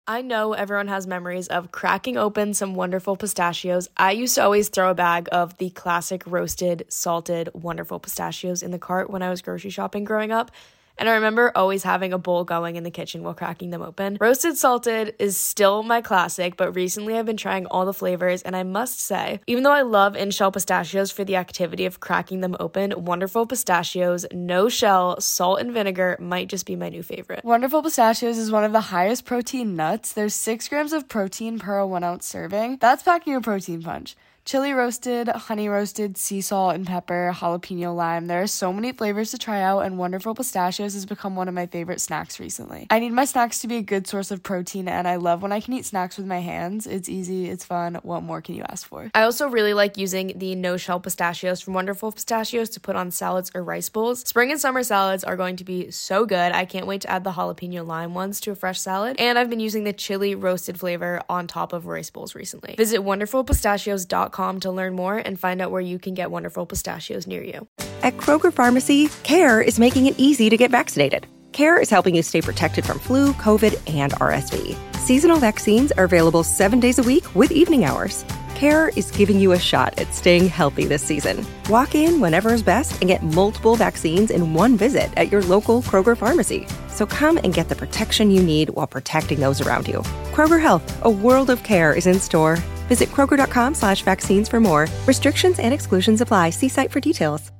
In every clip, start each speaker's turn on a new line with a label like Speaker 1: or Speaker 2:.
Speaker 1: I know everyone has memories of cracking open some wonderful pistachios. I used to always throw a bag of the classic roasted, salted, wonderful pistachios in the cart when I was grocery shopping growing up. And I remember always having a bowl going in the kitchen while cracking them open. Roasted salted is still my classic, but recently I've been trying all the flavors, and I must say, even though I love in-shell pistachios for the activity of cracking them open, Wonderful Pistachios, no shell, salt and vinegar might just be my new favorite.
Speaker 2: Wonderful Pistachios is one of the highest protein nuts. There's 6 grams of protein per 1 ounce serving. That's packing a protein punch. Chili roasted, honey roasted, sea salt and pepper, jalapeno lime. There are so many flavors to try out, and Wonderful Pistachios has become one of my favorite snacks recently. I need my snacks to be a good source of protein, and I love when I can eat snacks with my hands. It's easy, it's fun. What more can you ask for?
Speaker 1: I also really like using the no-shell pistachios from Wonderful Pistachios to put on salads or rice bowls. Spring and summer salads are going to be so good. I can't wait to add the jalapeno lime ones to a fresh salad, and I've been using the chili roasted flavor on top of rice bowls recently. Visit wonderfulpistachios.com to learn more and find out where you can get Wonderful Pistachios near you.
Speaker 3: At Kroger Pharmacy, CARE is making it easy to get vaccinated. CARE is helping you stay protected from flu, COVID, and RSV. Seasonal vaccines are available 7 days a week with evening hours. CARE is giving you a shot at staying healthy this season. Walk in whenever is best and get multiple vaccines in one visit at your local Kroger Pharmacy. So come and get the protection you need while protecting those around you. Kroger Health, a world of care is in store. Visit Kroger.com/vaccines for more. Restrictions and exclusions apply. See site for details.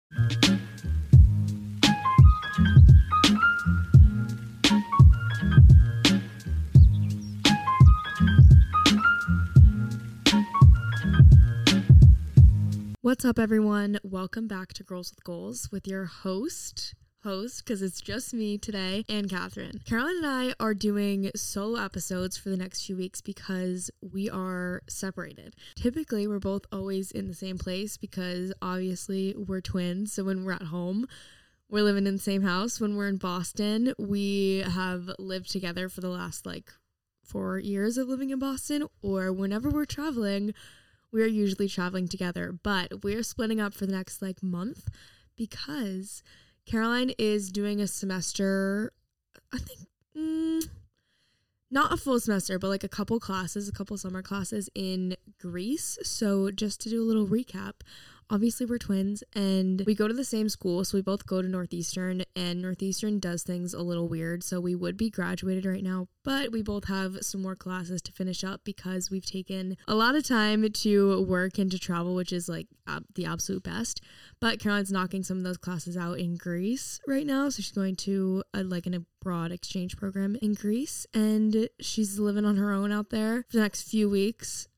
Speaker 1: What's up, everyone? Welcome back to Girls with Goals with your host, because it's just me today, and Catherine. Caroline and I are doing solo episodes for the next few weeks because we are separated. Typically, we're both always in the same place because obviously we're twins. So when we're at home, we're living in the same house. When we're in Boston, we have lived together for the last 4 years of living in Boston, or whenever we're traveling, we're usually traveling together. But we're splitting up for the next month because Caroline is doing a semester, I think, not a full semester, but a couple summer classes in Greece. So just to do a little recap, obviously we're twins and we go to the same school. So we both go to Northeastern, and Northeastern does things a little weird. So we would be graduated right now, but we both have some more classes to finish up because we've taken a lot of time to work and to travel, which is the absolute best. But Caroline's knocking some of those classes out in Greece right now. So she's going to an abroad exchange program in Greece, and she's living on her own out there for the next few weeks.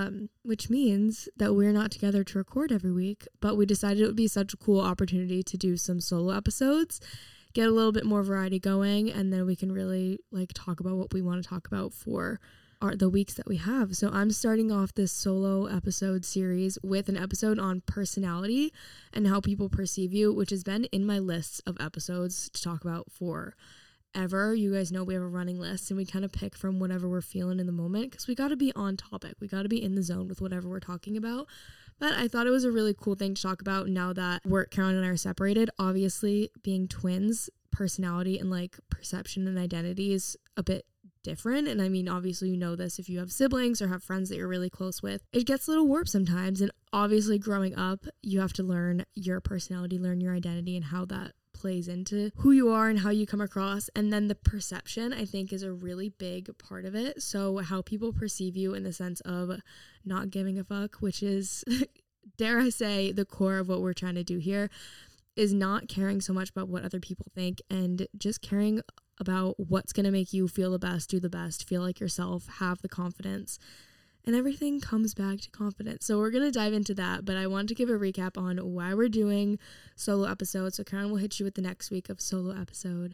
Speaker 1: Which means that we're not together to record every week, but we decided it would be such a cool opportunity to do some solo episodes, get a little bit more variety going, and then we can really talk about what we want to talk about for the weeks that we have. So I'm starting off this solo episode series with an episode on personality and how people perceive you, which has been in my lists of episodes to talk about for ever. You guys know we have a running list and we kind of pick from whatever we're feeling in the moment because we got to be on topic. We got to be in the zone with whatever we're talking about. But I thought it was a really cool thing to talk about now that Caroline and I are separated. Obviously, being twins, personality and perception and identity is a bit different. And I mean, obviously, you know this if you have siblings or have friends that you're really close with. It gets a little warped sometimes. And obviously, growing up, you have to learn your personality, learn your identity, and how that plays into who you are and how you come across. And then the perception, I think, is a really big part of it. So how people perceive you in the sense of not giving a fuck, which is, dare I say, the core of what we're trying to do here, is not caring so much about what other people think and just caring about what's going to make you feel the best, do the best, feel like yourself, have the confidence. And everything comes back to confidence. So we're going to dive into that, but I want to give a recap on why we're doing solo episodes. So Karen will hit you with the next week of solo episode.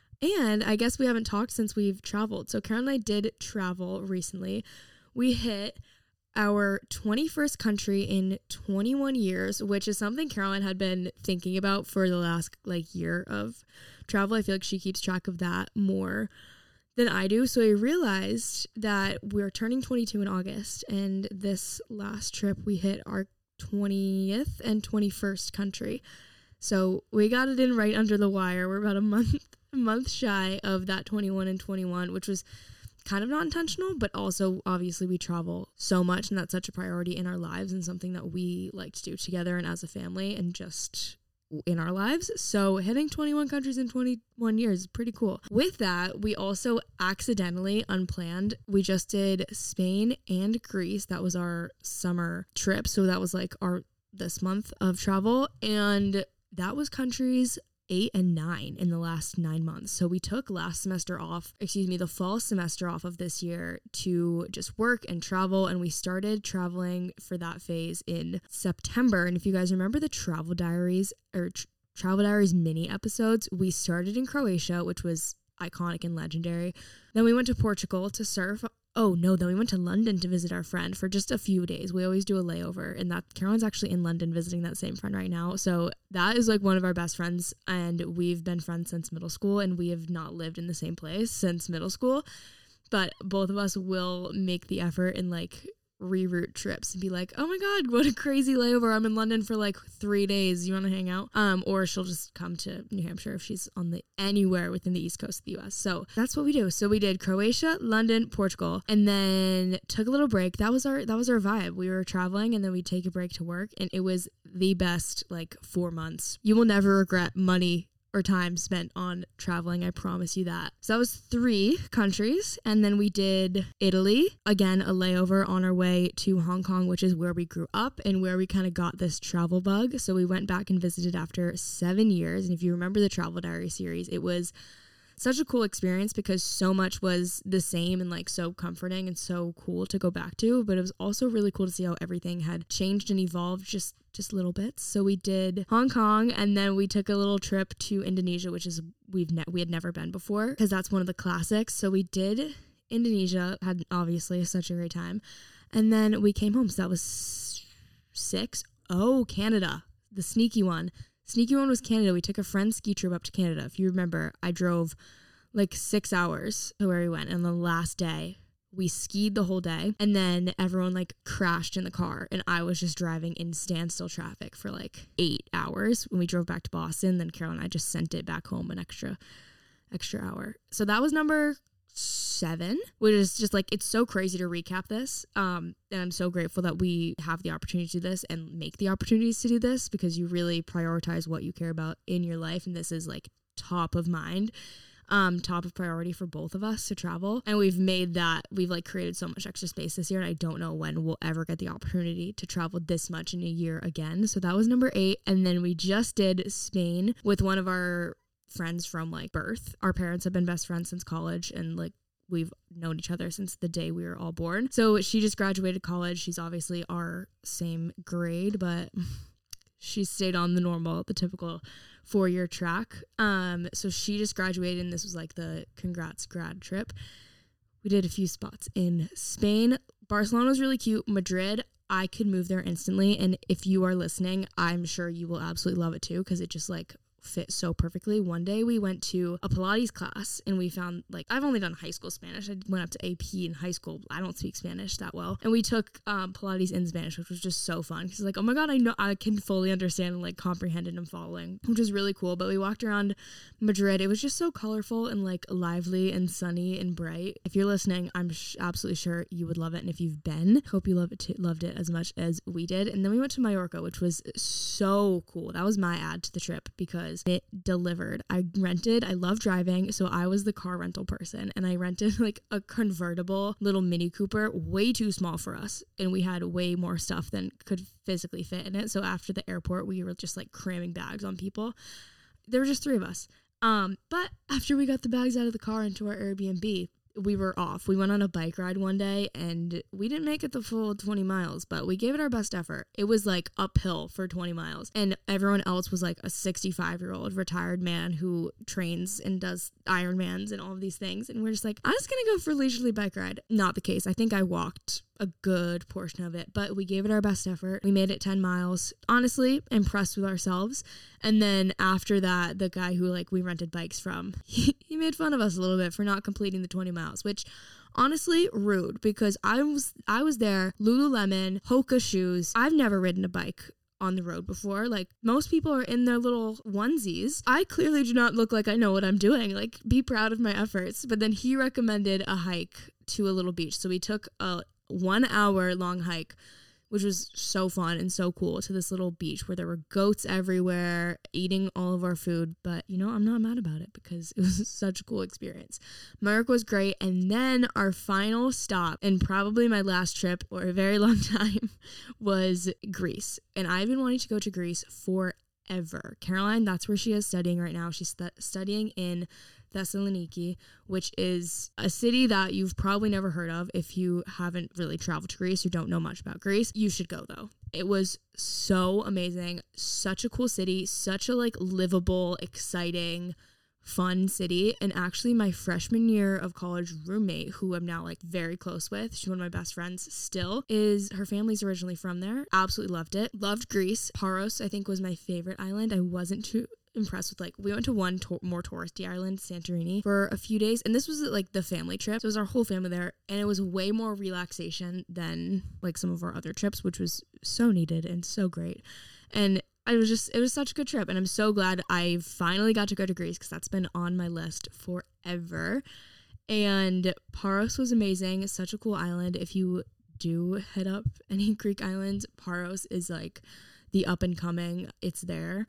Speaker 1: And I guess we haven't talked since we've traveled. So Karen and I did travel recently. We hit our 21st country in 21 years, which is something Caroline had been thinking about for the last year of travel. I feel like she keeps track of that more than I do. So I realized that we're turning 22 in August, and this last trip we hit our 20th and 21st country. So we got it in right under the wire. We're about a month shy of that 21 and 21, which was kind of not intentional, but also obviously we travel so much and that's such a priority in our lives and something that we like to do together and as a family and just in our lives. So hitting 21 countries in 21 years is pretty cool. With that, we also accidentally, unplanned, we just did Spain and Greece. That was our summer trip. So that was like this month of travel. And that was countries 8 and 9 in the last 9 months. So we took the fall semester off of this year to just work and travel. And we started traveling for that phase in September. And if you guys remember the Travel Diaries mini episodes, we started in Croatia, which was iconic and legendary. Then we went to Portugal to surf. Then we went to London to visit our friend for just a few days. We always do a layover, and that Caroline's actually in London visiting that same friend right now. So that is like one of our best friends, and we've been friends since middle school, and we have not lived in the same place since middle school. But both of us will make the effort and like reroute trips and be like, oh my God, what a crazy layover. I'm in London for like 3 days. You want to hang out? Or she'll just come to New Hampshire if she's on anywhere within the East Coast of the US. So that's what we do. So we did Croatia, London, Portugal, and then took a little break. That was our vibe. We were traveling and then we'd take a break to work, and it was the best like 4 months. You will never regret money or time spent on traveling, I promise you that. So that was 3 countries, and then we did Italy, again a layover on our way to Hong Kong, which is where we grew up and where we kind of got this travel bug. So we went back and visited after 7 years, and if you remember the Travel Diary series, it was such a cool experience because so much was the same and like so comforting and so cool to go back to, but it was also really cool to see how everything had changed and evolved just little bits. So we did Hong Kong, and then we took a little trip to Indonesia, which is we had never been before because that's one of the classics. So we did Indonesia, had obviously such a great time, and then we came home. So that was 6. Oh, Canada, the sneaky one. Sneaky one was Canada. We took a friend's ski trip up to Canada. If you remember, I drove like 6 hours to where we went. And the last day, we skied the whole day. And then everyone like crashed in the car. And I was just driving in standstill traffic for like 8 hours. When we drove back to Boston, then Carol and I just sent it back home an extra hour. So that was number 7, which is just like, it's so crazy to recap this. And I'm so grateful that we have the opportunity to do this and make the opportunities to do this, because you really prioritize what you care about in your life. And this is like top of mind, top of priority for both of us to travel. And we've like created so much extra space this year. And I don't know when we'll ever get the opportunity to travel this much in a year again. So that was number 8. And then we just did Spain with one of our friends from like birth. Our parents have been best friends since college, and like we've known each other since the day we were all born. So she just graduated college. She's obviously our same grade, but she stayed on the typical 4-year track. So she just graduated, and this was like the congrats grad trip. We did a few spots in Spain. Barcelona was really cute. Madrid, I could move there instantly. And if you are listening, I'm sure you will absolutely love it too, because it just like fit so perfectly. One day we went to a Pilates class, and we found, like, I've only done high school Spanish. I went up to AP in high school. I don't speak Spanish that well. And we took Pilates in Spanish, which was just so fun, because like, oh my God, I know I can fully understand and like comprehend it and following, which was really cool. But we walked around Madrid. It was just so colorful and like lively and sunny and bright. If you're listening, I'm absolutely sure you would love it. And if you've been, hope you loved it as much as we did. And then we went to Mallorca, which was so cool. That was my add to the trip because it delivered. I love driving, so I was the car rental person, and I rented like a convertible little Mini Cooper, way too small for us, and we had way more stuff than could physically fit in it. So after the airport, we were just like cramming bags on people. There were just 3 of us. But after we got the bags out of the car into our Airbnb, we were off. We went on a bike ride one day, and we didn't make it the full 20 miles, but we gave it our best effort. It was like uphill for 20 miles. And everyone else was like a 65-year-old retired man who trains and does Ironmans and all of these things. And we're just like, I'm just going to go for a leisurely bike ride. Not the case. I think I walked a good portion of it, but we gave it our best effort. We made it 10 miles. Honestly, impressed with ourselves. And then after that, the guy who like we rented bikes from, he made fun of us a little bit for not completing the 20 miles, which honestly rude, because I was there, Lululemon, Hoka shoes. I've never ridden a bike on the road before. Like, most people are in their little onesies. I clearly do not look like I know what I'm doing. Like, be proud of my efforts. But then he recommended a hike to a little beach. So we took a 1 hour long hike, which was so fun and so cool, to this little beach where there were goats everywhere eating all of our food. But, you know, I'm not mad about it because it was such a cool experience. Mark was great. And then our final stop, and probably my last trip for a very long time, was Greece. And I've been wanting to go to Greece forever. Caroline, that's where she is studying right now. She's studying in Thessaloniki, which is a city that you've probably never heard of if you haven't really traveled to Greece or don't know much about Greece. You should go though. It was so amazing. Such a cool city, such a like livable, exciting, fun city. And actually my freshman year of college roommate, who I'm now like very close with, she's one of my best friends still, her family's originally from there. Absolutely loved it. Loved Greece. Paros, I think, was my favorite island. I wasn't too impressed with, like, we went to one more touristy island, Santorini, for a few days, and this was like the family trip, so it was our whole family there, and it was way more relaxation than like some of our other trips, which was so needed and so great. And it was such a good trip, and I'm so glad I finally got to go to Greece because that's been on my list forever. And Paros was amazing. It's such a cool island. If you do head up any Greek islands, Paros is like the up and coming. It's there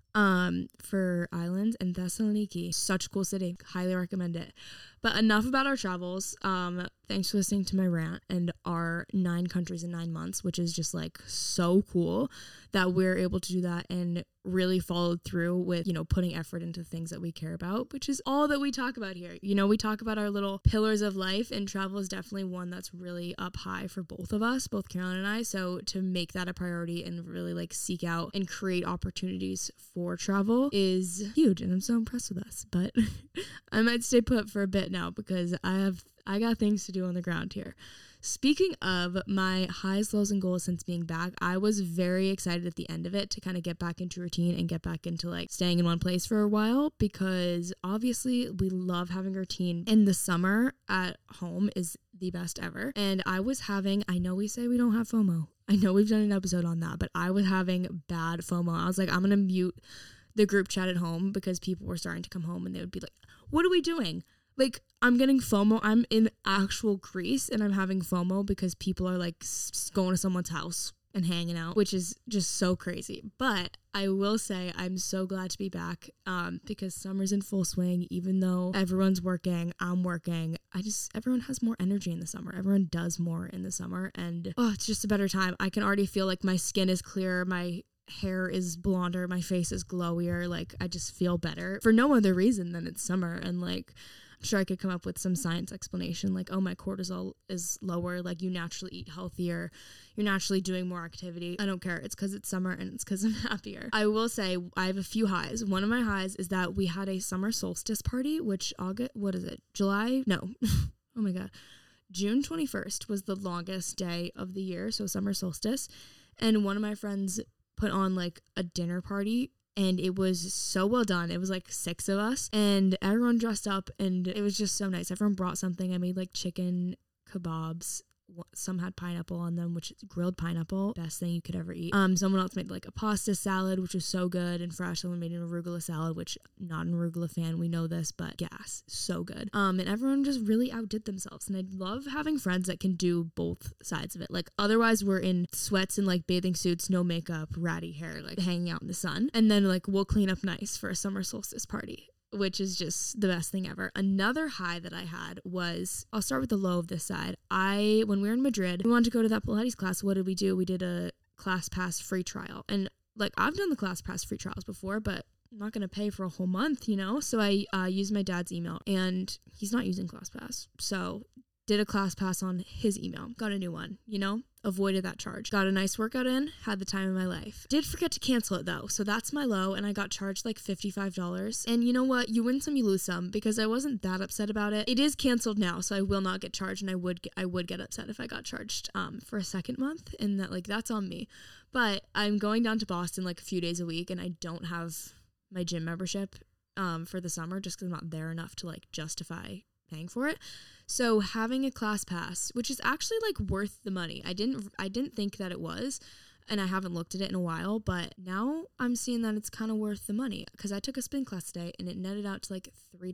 Speaker 1: for islands. And Thessaloniki, such a cool city. Highly recommend it. But enough about our travels. Thanks for listening to my rant and our 9 countries in 9 months, which is just like so cool that we're able to do that and really followed through with, you know, putting effort into things that we care about, which is all that we talk about here. You know, we talk about our little pillars of life, and travel is definitely one that's really up high for both of us, both Caroline and I. So to make that a priority and really like seek out and create opportunities for travel is huge, and I'm so impressed with us. But I might stay put for a bit now because I got things to do on the ground here. Speaking of my highs, lows, and goals since being back, I was very excited at the end of it to kind of get back into routine and get back into like staying in one place for a while, because obviously we love having routine, and the summer at home is the best ever. And I know we say we don't have FOMO. I know we've done an episode on that, but I was having bad FOMO. I was like, I'm going to mute the group chat at home because people were starting to come home and they would be like, what are we doing? Like, I'm getting FOMO. I'm in actual Greece and I'm having FOMO because people are like going to someone's house and hanging out, which is just so crazy. But I will say I'm so glad to be back because summer's in full swing. Even though everyone's working, I'm working. Everyone has more energy in the summer. Everyone does more in the summer, and it's just a better time. I can already feel like my skin is clearer, my hair is blonder, my face is glowier. Like, I just feel better for no other reason than it's summer. And like, I'm sure I could come up with some science explanation like, oh, my cortisol is lower, like you naturally eat healthier, you're naturally doing more activity. I don't care. It's because it's summer and it's because I'm happier. I will say I have a few highs. One of my highs is that we had a summer solstice party, which July? No. Oh my God. June 21st was the longest day of the year, so summer solstice. And one of my friends put on like a dinner party, and it was so well done. It was like 6 of us, and everyone dressed up, and it was just so nice. Everyone brought something. I made like chicken kebabs. Some had pineapple on them, which is grilled pineapple, best thing you could ever eat. Someone else made like a pasta salad, which was so good and fresh. Someone made an arugula salad, which not an arugula fan, we know this, but gas, so good. And everyone just really outdid themselves, and I love having friends that can do both sides of it. Like, otherwise we're in sweats and like bathing suits, no makeup, ratty hair, like hanging out in the sun, and then like we'll clean up nice for a summer solstice party, which is just the best thing ever. Another high that I had was, I'll start with the low of this side. When we were in Madrid, we wanted to go to that Pilates class. What did we do? We did a ClassPass free trial. And like, I've done the ClassPass free trials before, but I'm not going to pay for a whole month, you know? So I used my dad's email, and he's not using ClassPass. So did a ClassPass on his email, got a new one, you know? Avoided that charge. Got a nice workout in, had the time of my life. Did forget to cancel it though, so that's my low, and I got charged like $55. And you know what? You win some, you lose some, because I wasn't that upset about it. It is canceled now, so I will not get charged, and I would get upset if I got charged for a second month, and that's on me. But I'm going down to Boston like a few days a week, and I don't have my gym membership for the summer just because I'm not there enough to like justify paying for it. So having a ClassPass, which is actually like worth the money. I didn't think that it was. and I haven't looked at it in a while, but now I'm seeing that it's kind of worth the money because I took a spin class today and it netted out to like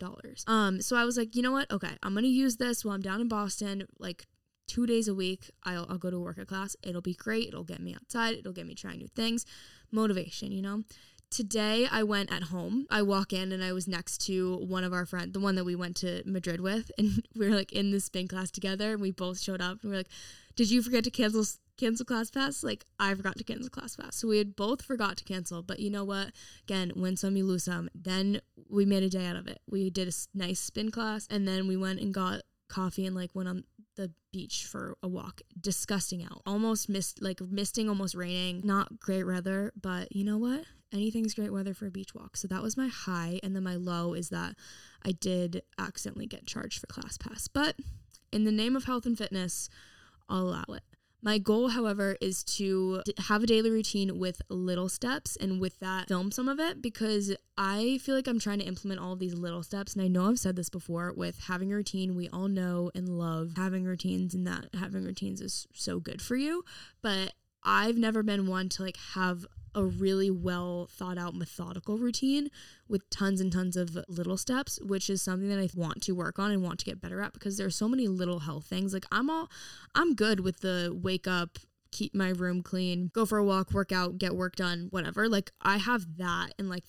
Speaker 1: $3. So I was like, you know what? Okay, I'm going to use this while I'm down in Boston, like 2 days a week. I'll go to a workout class. It'll be great. It'll get me outside. It'll get me trying new things. Motivation, you know? Today I went at home. I walk in and I was next to one of our friends, the one that we went to Madrid with, and we were like in the spin class together and we both showed up and we were like, did you forget to cancel class pass? Like, I forgot to cancel class pass. So we had both forgot to cancel, but you know what? Again, win some, you lose some. Then we made a day out of it. We did a nice spin class and then we went and got coffee and like went on the beach for a walk. Disgusting out. Almost misting, almost raining. Not great weather, but you know what? Anything's great weather for a beach walk. So that was my high. And then my low is that I did accidentally get charged for class pass. But in the name of health and fitness, I'll allow it. My goal, however, is to have a daily routine with little steps, and with that, film some of it, because I feel like I'm trying to implement all of these little steps. And I know I've said this before with having a routine. We all know and love having routines, and that having routines is so good for you. But I've never been one to like have a really well thought out methodical routine with tons and tons of little steps, which is something that I want to work on and want to get better at, because there's so many little health things. Like I'm good with the wake up, keep my room clean, go for a walk, work out, get work done, whatever. Like I have that, and like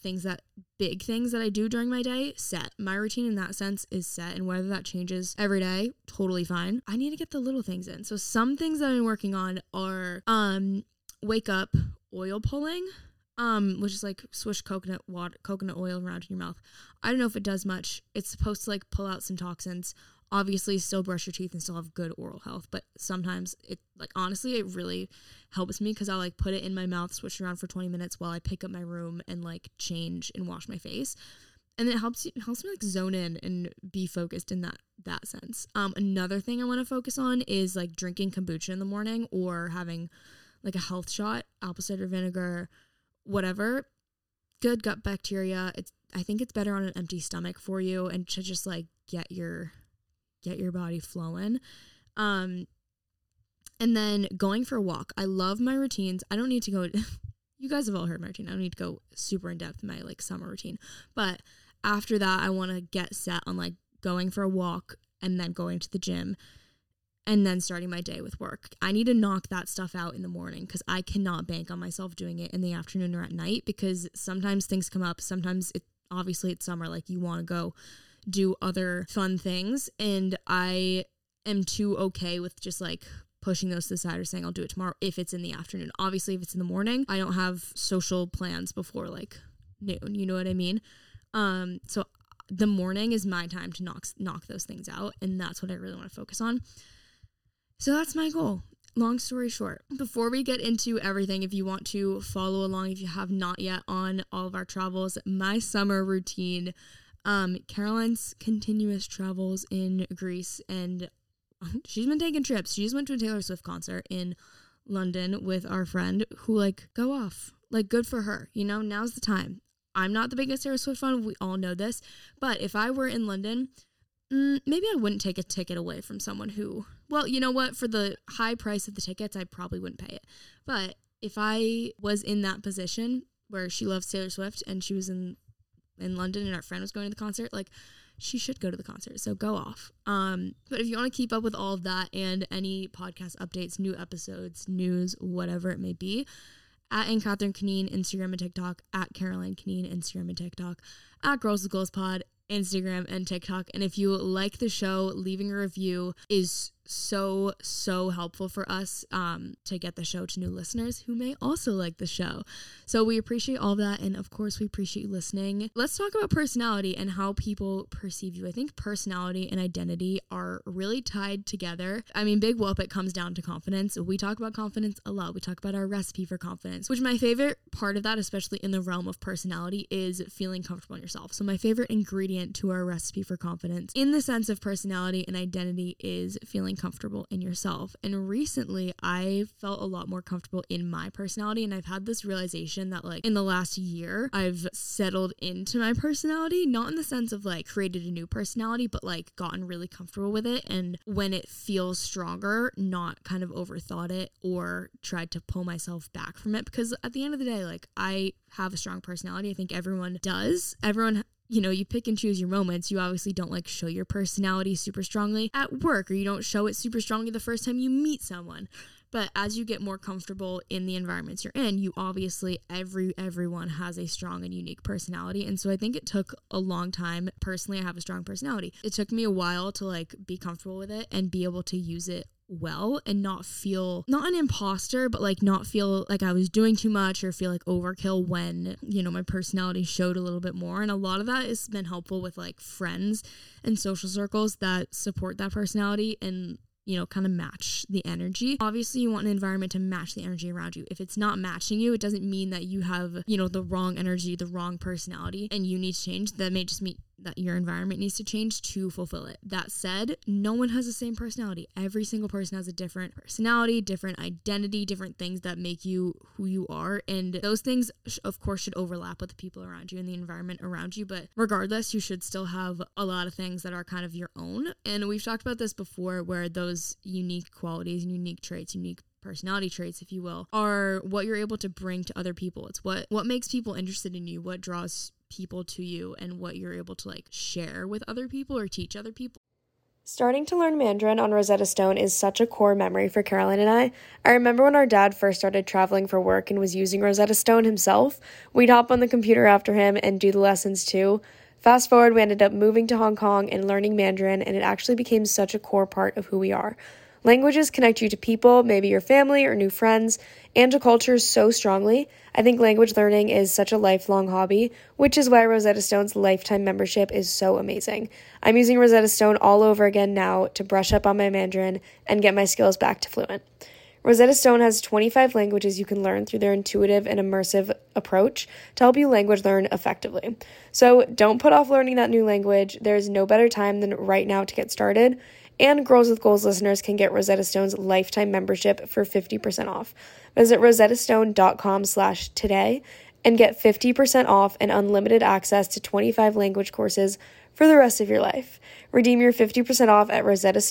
Speaker 1: big things that I do during my day set. My routine in that sense is set, and whether that changes every day, totally fine. I need to get the little things in. So some things that I've been working on are wake up, oil pulling, which is like swish coconut oil around in your mouth. I don't know if it does much. It's supposed to like pull out some toxins. Obviously still brush your teeth and still have good oral health, but sometimes it like honestly it really helps me, because I'll like put it in my mouth, switch around for 20 minutes while I pick up my room and like change and wash my face. And it helps me like zone in and be focused in that sense. Another thing I want to focus on is like drinking kombucha in the morning, or having like a health shot, apple cider vinegar, whatever. Good gut bacteria. I think it's better on an empty stomach for you, and to just like get your body flowing. And then going for a walk. I love my routines. I don't need to go you guys have all heard my routine. I don't need to go super in depth in my like summer routine. But after that, I want to get set on like going for a walk and then going to the gym, and then starting my day with work. I need to knock that stuff out in the morning, because I cannot bank on myself doing it in the afternoon or at night, because sometimes things come up. Sometimes obviously it's summer, like you want to go do other fun things, and I am too okay with just like pushing those to the side or saying I'll do it tomorrow if it's in the afternoon. Obviously, if it's in the morning, I don't have social plans before like noon, you know what I mean? So the morning is my time to knock those things out, and that's what I really want to focus on. So that's my goal. Long story short, before we get into everything, if you want to follow along, if you have not yet, on all of our travels, my summer routine, Caroline's continuous travels in Greece, and she's been taking trips. She just went to a Taylor Swift concert in London with our friend, who like go off, like good for her. You know, now's the time. I'm not the biggest Taylor Swift fan. We all know this, but if I were in London, maybe I wouldn't take a ticket away from someone who, well, you know what? For the high price of the tickets, I probably wouldn't pay it. But if I was in that position where she loves Taylor Swift and she was in London and our friend was going to the concert, like she should go to the concert. So go off. But if you want to keep up with all of that and any podcast updates, new episodes, news, whatever it may be, at Catherine Canine, Instagram and TikTok, at Caroline Canine, Instagram and TikTok, at Girls with Goals Pod, Instagram and TikTok. And if you like the show, leaving a review is so helpful for us to get the show to new listeners who may also like the show. So we appreciate all that, and of course we appreciate you listening. Let's talk about personality and how people perceive you. I think personality and identity are really tied together. I mean, big whoop, it comes down to confidence. We talk about confidence a lot. We talk about our recipe for confidence, which my favorite part of that, especially in the realm of personality, is feeling comfortable in yourself. So my favorite ingredient to our recipe for confidence in the sense of personality and identity is feeling comfortable in yourself. And recently I felt a lot more comfortable in my personality, and I've had this realization that like in the last year I've settled into my personality, not in the sense of like created a new personality, but like gotten really comfortable with it, and when it feels stronger, not kind of overthought it or tried to pull myself back from it, because at the end of the day, like I have a strong personality. I think everyone does. Everyone, you know, you pick and choose your moments. You obviously don't like show your personality super strongly at work, or you don't show it super strongly the first time you meet someone. But as you get more comfortable in the environments you're in, you obviously, everyone has a strong and unique personality. And so I think it took a long time. Personally, I have a strong personality. It took me a while to like be comfortable with it and be able to use it well and not feel, not an imposter, but like not feel like I was doing too much or feel like overkill when, you know, my personality showed a little bit more. And a lot of that has been helpful with like friends and social circles that support that personality and, you know, kind of match the energy. Obviously, you want an environment to match the energy around you. If it's not matching you, it doesn't mean that you have, you know, the wrong energy, the wrong personality, and you need to change. That may just mean that your environment needs to change to fulfill it. That said, no one has the same personality. Every single person has a different personality, different identity, different things that make you who you are. And those things, of course, should overlap with the people around you and the environment around you. But regardless, you should still have a lot of things that are kind of your own. And we've talked about this before, where those unique qualities and unique traits, unique personality traits, if you will, are what you're able to bring to other people. It's what makes people interested in you, what draws people to you, and what you're able to like share with other people or teach other people.
Speaker 2: Starting to learn Mandarin on Rosetta Stone is such a core memory for Caroline and I. I remember when our dad first started traveling for work and was using Rosetta Stone himself, we'd hop on the computer after him and do the lessons too. Fast forward, we ended up moving to Hong Kong and learning Mandarin, and it actually became such a core part of who we are. Languages connect you to people, maybe your family or new friends, and to cultures so strongly. I think language learning is such a lifelong hobby, which is why Rosetta Stone's lifetime membership is so amazing. I'm using Rosetta Stone all over again now to brush up on my Mandarin and get my skills back to fluent. Rosetta Stone has 25 languages you can learn through their intuitive and immersive approach to help you language learn effectively. So don't put off learning that new language. There's no better time than right now to get started. And Girls with Goals listeners can get Rosetta Stone's lifetime membership for 50% off. Visit rosettastone.com/today and get 50% off and unlimited access to 25 language courses for the rest of your life. Redeem your 50% off at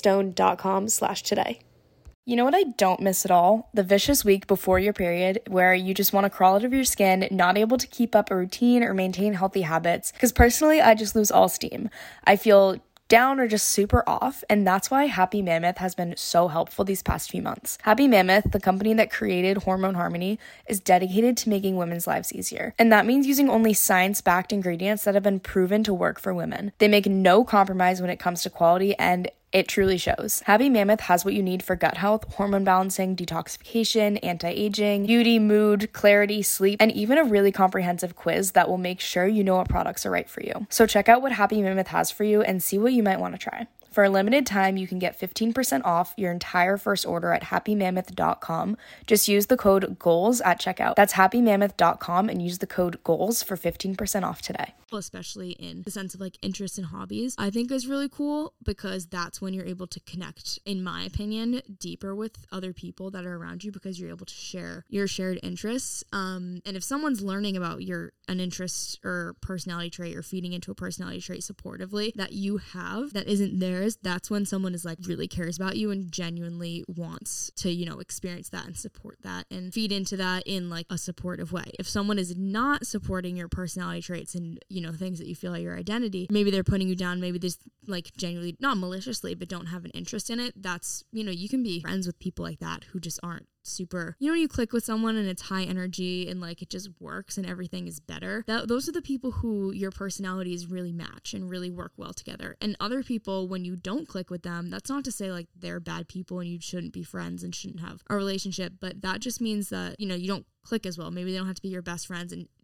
Speaker 2: rosettastone.com/today. You know what I don't miss at all? The vicious week before your period where you just want to crawl out of your skin, not able to keep up a routine or maintain healthy habits. Because personally, I just lose all steam. I feel down or just super off, and that's why Happy Mammoth has been so helpful these past few months. Happy Mammoth, the company that created Hormone Harmony, is dedicated to making women's lives easier. And that means using only science-backed ingredients that have been proven to work for women. They make no compromise when it comes to quality, and it truly shows. Happy Mammoth has what you need for gut health, hormone balancing, detoxification, anti-aging, beauty, mood, clarity, sleep, and even a really comprehensive quiz that will make sure you know what products are right for you. So check out what Happy Mammoth has for you and see what you might want to try. For a limited time, you can get 15% off your entire first order at happymammoth.com. Just use the code GOALS at checkout. That's happymammoth.com and use the code GOALS for 15% off today.
Speaker 1: Especially in the sense of like interests and hobbies, I think is really cool, because that's when you're able to connect, in my opinion, deeper with other people that are around you, because you're able to share your shared interests. And if someone's learning about an interest or personality trait, or feeding into a personality trait supportively that you have that isn't theirs, that's when someone is like really cares about you and genuinely wants to, you know, experience that and support that and feed into that in like a supportive way. If someone is not supporting your personality traits and, you know, things that you feel are your identity, maybe they're putting you down, maybe there's like genuinely, not maliciously, but don't have an interest in it, that's, you know, you can be friends with people like that who just aren't super, you know, when you click with someone and it's high energy and like it just works and everything is better, those are the people who your personalities really match and really work well together. And other people, when you don't click with them, that's not to say like they're bad people and you shouldn't be friends and shouldn't have a relationship, but that just means that, you know, you don't click as well. Maybe they don't have to be your best friends, and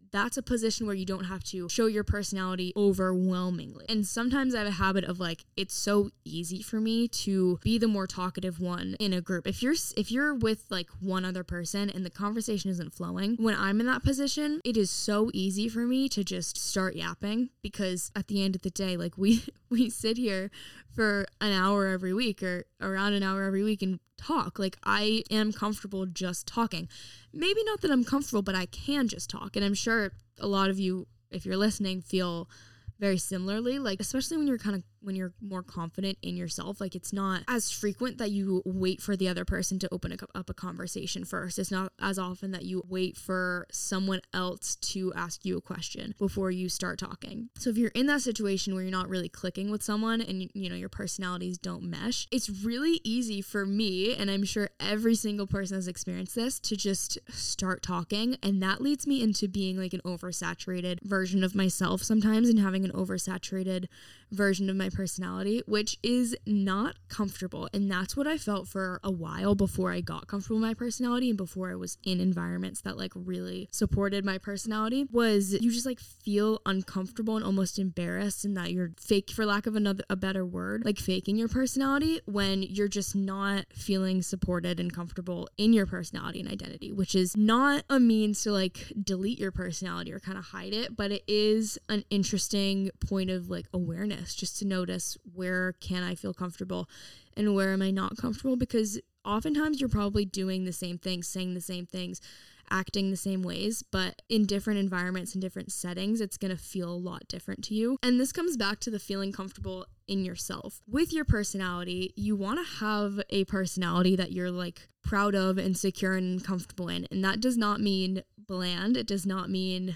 Speaker 1: that's a position where you don't have to show your personality overwhelmingly. And sometimes I have a habit of like, it's so easy for me to be the more talkative one in a group. If you're with like one other person and the conversation isn't flowing, when I'm in that position, it is so easy for me to just start yapping, because at the end of the day, like we sit here for an hour every week or around an hour every week and talk. Like, I am comfortable just talking. Maybe not that I'm comfortable, but I can just talk. And I'm sure a lot of you, if you're listening, feel very similarly, like, especially when you're more confident in yourself, like, it's not as frequent that you wait for the other person to open up a conversation first. It's not as often that you wait for someone else to ask you a question before you start talking. So if you're in that situation where you're not really clicking with someone and you know your personalities don't mesh, it's really easy for me, and I'm sure every single person has experienced this, to just start talking, and that leads me into being like an oversaturated version of myself sometimes, and having an oversaturated version of my personality, which is not comfortable. And that's what I felt for a while before I got comfortable with my personality and before I was in environments that like really supported my personality. Was you just like feel uncomfortable and almost embarrassed, and that you're fake, for lack of a better word, like faking your personality when you're just not feeling supported and comfortable in your personality and identity, which is not a means to like delete your personality or kind of hide it, but it is an interesting point of like awareness, just to notice where can I feel comfortable and where am I not comfortable, because oftentimes you're probably doing the same things, saying the same things, acting the same ways, but in different environments and different settings, it's going to feel a lot different to you. And this comes back to the feeling comfortable in yourself. With your personality, you want to have a personality that you're like proud of and secure and comfortable in. And that does not mean bland. It doesn't mean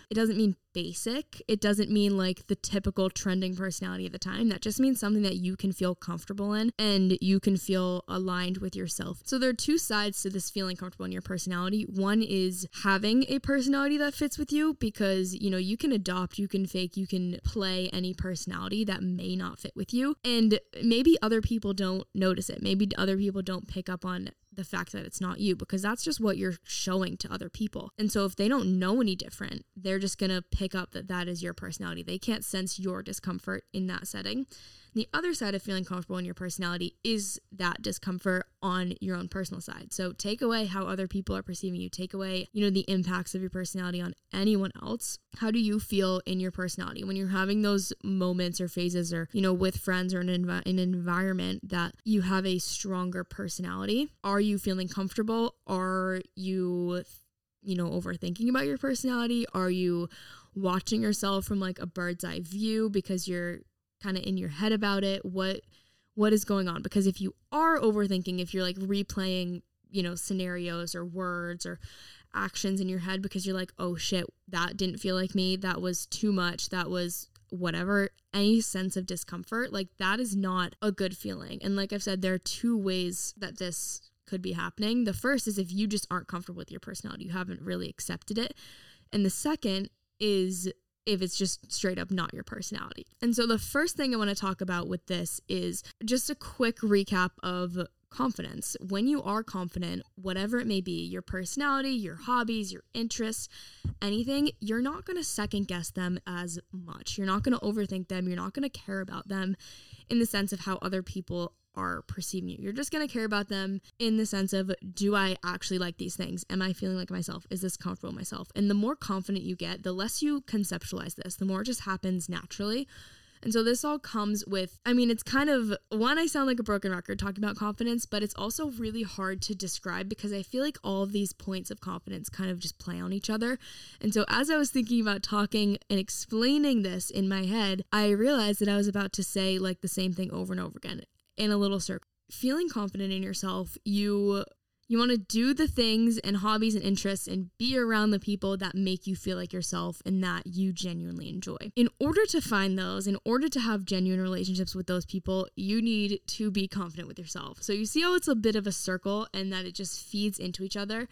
Speaker 1: basic. It doesn't mean like the typical trending personality at the time. That just means something that you can feel comfortable in and you can feel aligned with yourself. So there are two sides to this feeling comfortable in your personality. One is having a personality that fits with you, because you know you can adopt, you can fake, you can play any personality that may not fit with you. And maybe other people don't notice it. Maybe other people don't pick up on the fact that it's not you, because that's just what you're showing to other people. And so if they don't know any different, they're just going to pick up that that is your personality. They can't sense your discomfort in that setting. The other side of feeling comfortable in your personality is that discomfort on your own personal side. So take away how other people are perceiving you. Take away, you know, the impacts of your personality on anyone else. How do you feel in your personality when you're having those moments or phases, or, you know, with friends or in an environment that you have a stronger personality? Are you feeling comfortable? Are you overthinking about your personality? Are you watching yourself from like a bird's eye view because you're kind of in your head about it? What is going on? Because if you are overthinking, if you're like replaying, you know, scenarios or words or actions in your head because you're like, oh shit, that didn't feel like me, that was too much, that was whatever, any sense of discomfort, like that is not a good feeling. And like I've said, there are two ways that this could be happening. The first is if you just aren't comfortable with your personality, you haven't really accepted it. And the second is if it's just straight up not your personality. And so the first thing I want to talk about with this is just a quick recap of confidence. When you are confident, whatever it may be, your personality, your hobbies, your interests, anything, you're not going to second guess them as much. You're not going to overthink them. You're not going to care about them in the sense of how other people are perceiving you. You're just going to care about them in the sense of, do I actually like these things? Am I feeling like myself? Is this comfortable with myself? And the more confident you get, the less you conceptualize this, the more it just happens naturally. And so this all comes with, I mean, it's kind of, one, I sound like a broken record talking about confidence, but it's also really hard to describe because I feel like all of these points of confidence kind of just play on each other. And so as I was thinking about talking and explaining this in my head, I realized that I was about to say like the same thing over and over again in a little circle. Feeling confident in yourself, you want to do the things and hobbies and interests and be around the people that make you feel like yourself and that you genuinely enjoy. In order to find those, in order to have genuine relationships with those people, you need to be confident with yourself. So you see how it's a bit of a circle and that it just feeds into each other.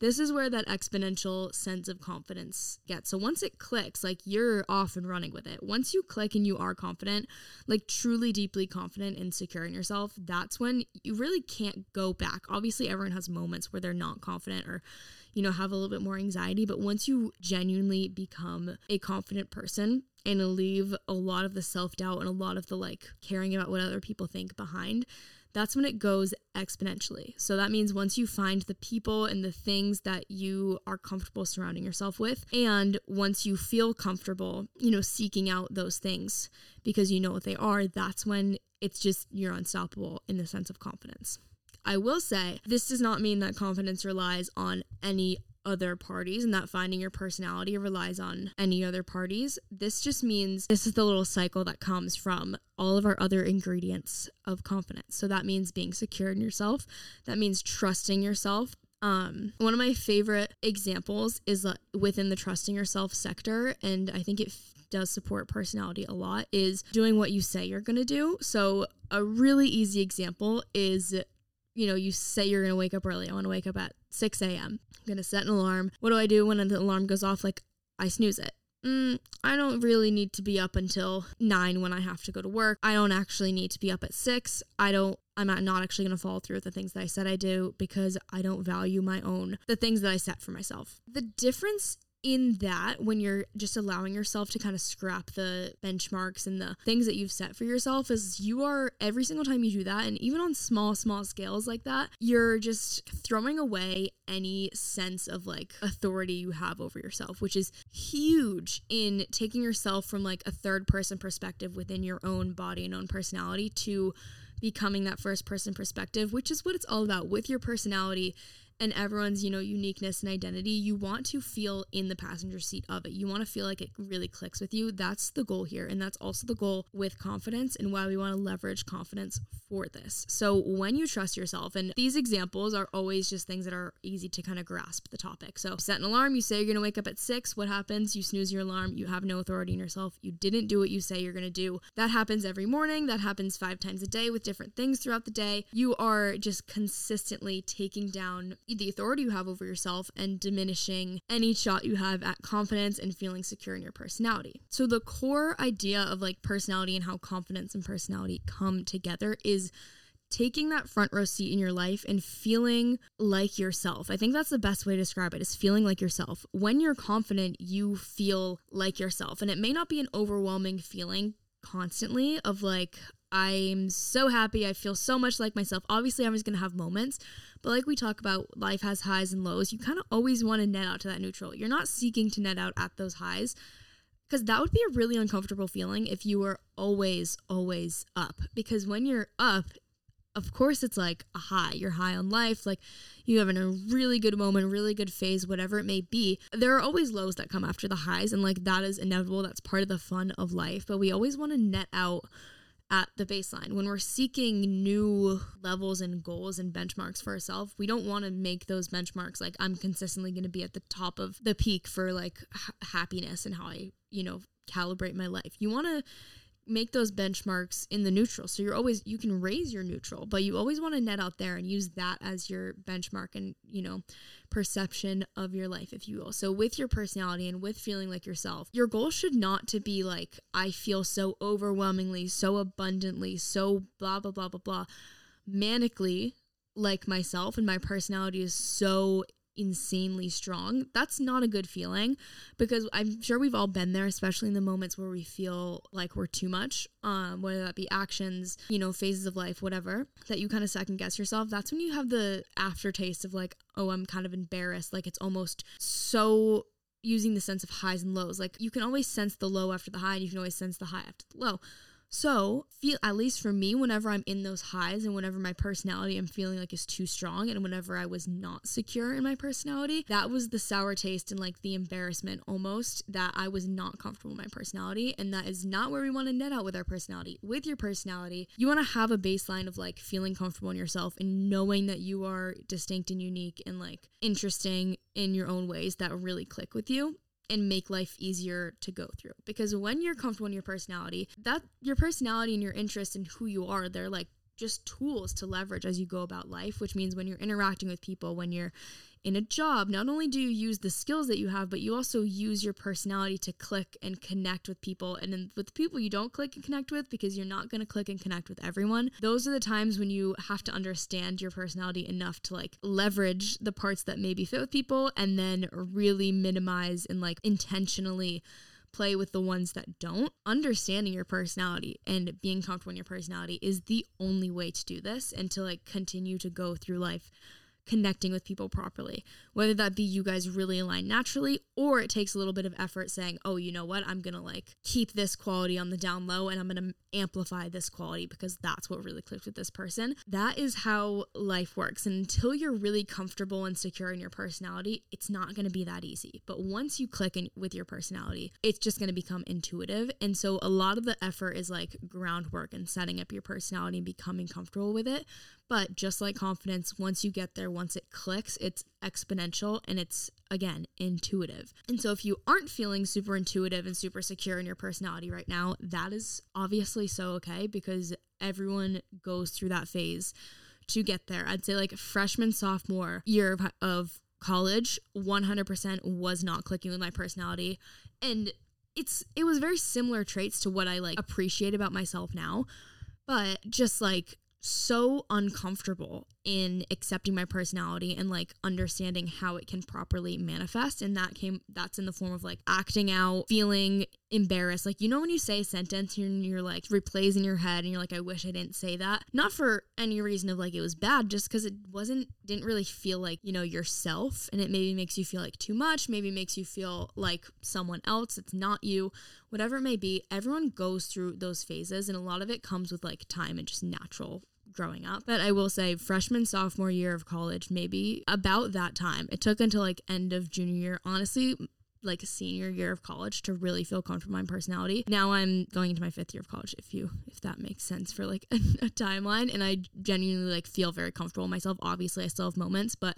Speaker 1: This is where that exponential sense of confidence gets. So once it clicks, like you're off and running with it. Once you click and you are confident, like truly deeply confident and secure in yourself, that's when you really can't go back. Obviously, everyone has moments where they're not confident or, you know, have a little bit more anxiety. But once you genuinely become a confident person and leave a lot of the self-doubt and a lot of the like caring about what other people think behind, that's when it goes exponentially. So that means once you find the people and the things that you are comfortable surrounding yourself with, and once you feel comfortable, you know, seeking out those things because you know what they are, that's when it's just, you're unstoppable in the sense of confidence. I will say, this does not mean that confidence relies on any other parties and that finding your personality relies on any other parties. This just means this is the little cycle that comes from all of our other ingredients of confidence. So that means being secure in yourself. That means trusting yourself. One of my favorite examples is within the trusting yourself sector, and I think it does support personality a lot, is doing what you say you're going to do. So a really easy example is, you know, you say you're going to wake up early. I want to wake up at 6 a.m. I'm going to set an alarm. What do I do when the alarm goes off? Like, I snooze it. I don't really need to be up until 9 when I have to go to work. I don't actually need to be up at 6. I'm not actually going to follow through with the things that I said I do because I don't value the things that I set for myself. The difference in that, when you're just allowing yourself to kind of scrap the benchmarks and the things that you've set for yourself, is you are, every single time you do that, and even on small scales like that, you're just throwing away any sense of like authority you have over yourself, which is huge in taking yourself from like a third person perspective within your own body and own personality to becoming that first person perspective, which is what it's all about with your personality and everyone's, you know, uniqueness and identity. You want to feel in the passenger seat of it. You want to feel like it really clicks with you. That's the goal here. And that's also the goal with confidence and why we want to leverage confidence for this. So when you trust yourself, and these examples are always just things that are easy to kind of grasp the topic. So set an alarm. You say you're going to wake up at 6. What happens? You snooze your alarm. You have no authority in yourself. You didn't do what you say you're going to do. That happens every morning. That happens 5 times a day with different things throughout the day. You are just consistently taking down the authority you have over yourself and diminishing any shot you have at confidence and feeling secure in your personality. So the core idea of like personality and how confidence and personality come together is taking that front row seat in your life and feeling like yourself. I think that's the best way to describe it, is feeling like yourself. When you're confident, you feel like yourself. And it may not be an overwhelming feeling constantly of like, I'm so happy, I feel so much like myself. Obviously, everyone's going to have moments, but like we talk about, life has highs and lows. You kind of always want to net out to that neutral. You're not seeking to net out at those highs, because that would be a really uncomfortable feeling if you were always up. Because when you're up, of course, it's like a high. You're high on life. Like you have a really good moment, really good phase, whatever it may be. There are always lows that come after the highs. And like that is inevitable. That's part of the fun of life. But we always want to net out at the baseline. When we're seeking new levels and goals and benchmarks for ourselves, we don't want to make those benchmarks like I'm consistently going to be at the top of the peak for like happiness and how I, you know, calibrate my life. You want to make those benchmarks in the neutral. So you can raise your neutral, but you always want to net out there and use that as your benchmark and, you know, perception of your life, if you will. So with your personality and with feeling like yourself, your goal should not to be like, I feel so overwhelmingly, so abundantly, so blah, blah, blah, blah, blah, manically like myself, and my personality is so insanely strong. That's not a good feeling, because I'm sure we've all been there, especially in the moments where we feel like we're too much, whether that be actions, you know, phases of life, whatever, that you kind of second guess yourself. That's when you have the aftertaste of like, oh, I'm kind of embarrassed. Like it's almost so, using the sense of highs and lows. Like you can always sense the low after the high, and you can always sense the high after the low. So feel, at least for me, whenever I'm in those highs and whenever my personality I'm feeling like is too strong, and whenever I was not secure in my personality, that was the sour taste and like the embarrassment almost, that I was not comfortable in my personality. And that is not where we want to net out with our personality. With your personality, you want to have a baseline of like feeling comfortable in yourself and knowing that you are distinct and unique and like interesting in your own ways that really click with you and make life easier to go through. Because when you're comfortable in your personality, that your personality and your interest in who you are, they're like just tools to leverage as you go about life, which means when you're interacting with people, when you're in a job, not only do you use the skills that you have, but you also use your personality to click and connect with people. And then with people you don't click and connect with, because you're not going to click and connect with everyone, those are the times when you have to understand your personality enough to like leverage the parts that maybe fit with people, and then really minimize and like intentionally play with the ones that don't. Understanding your personality and being comfortable in your personality is the only way to do this, and to like continue to go through life connecting with people properly, whether that be you guys really align naturally, or it takes a little bit of effort saying, oh, you know what, I'm gonna like keep this quality on the down low and I'm gonna amplify this quality because that's what really clicked with this person. That is how life works. And until you're really comfortable and secure in your personality, it's not gonna be that easy. But once you click in with your personality, it's just gonna become intuitive. And so a lot of the effort is like groundwork and setting up your personality and becoming comfortable with it. But just like confidence, once you get there, once it clicks, it's exponential and it's, again, intuitive. And so if you aren't feeling super intuitive and super secure in your personality right now, that is obviously so okay, because everyone goes through that phase to get there. I'd say like freshman, sophomore year of college, 100% was not clicking with my personality. And it was very similar traits to what I like appreciate about myself now, but just like so uncomfortable in accepting my personality and like understanding how it can properly manifest. And that's in the form of like acting out, feeling embarrassed. Like, you know, when you say a sentence and you're like replays in your head and you're like, I wish I didn't say that. Not for any reason of like it was bad, just because it didn't really feel like, you know, yourself. And it maybe makes you feel like too much, maybe makes you feel like someone else. It's not you, whatever it may be. Everyone goes through those phases, and a lot of it comes with like time and just natural growing up. But I will say freshman, sophomore year of college, maybe about that time. It took until like end of junior year, honestly, like senior year of college, to really feel comfortable in my personality. Now I'm going into my 5th year of college, if that makes sense for like a timeline. And I genuinely like feel very comfortable in myself. Obviously I still have moments, but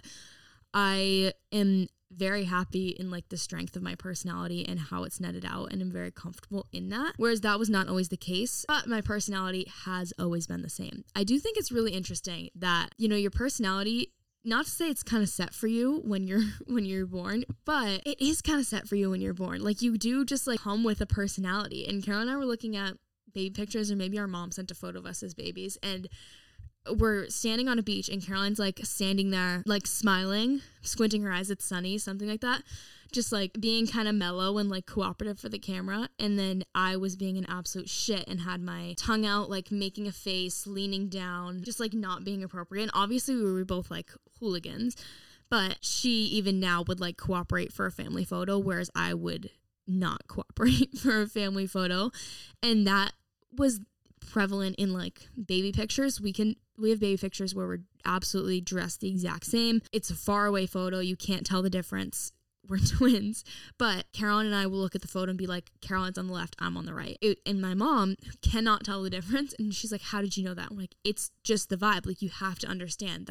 Speaker 1: I am very happy in like the strength of my personality and how it's netted out, and I'm very comfortable in that. Whereas that was not always the case, but my personality has always been the same. I do think it's really interesting that, you know, your personality, not to say it's kind of set for you when you're born, but it is kind of set for you when you're born. Like, you do just like come with a personality. And Carol and I were looking at baby pictures, or maybe our mom sent a photo of us as babies, and we're standing on a beach and Caroline's like standing there, like smiling, squinting her eyes, it's sunny, something like that. Just like being kind of mellow and like cooperative for the camera. And then I was being an absolute shit and had my tongue out, like making a face, leaning down, just like not being appropriate. And obviously we were both like hooligans, but she even now would like cooperate for a family photo, whereas I would not cooperate for a family photo. And that was prevalent in like baby pictures. We have baby pictures where we're absolutely dressed the exact same. It's a far away photo. You can't tell the difference. We're twins. But Caroline and I will look at the photo and be like, Caroline's on the left, I'm on the right. And my mom cannot tell the difference. And she's like, how did you know that? I'm like, it's just the vibe. Like, you have to understand.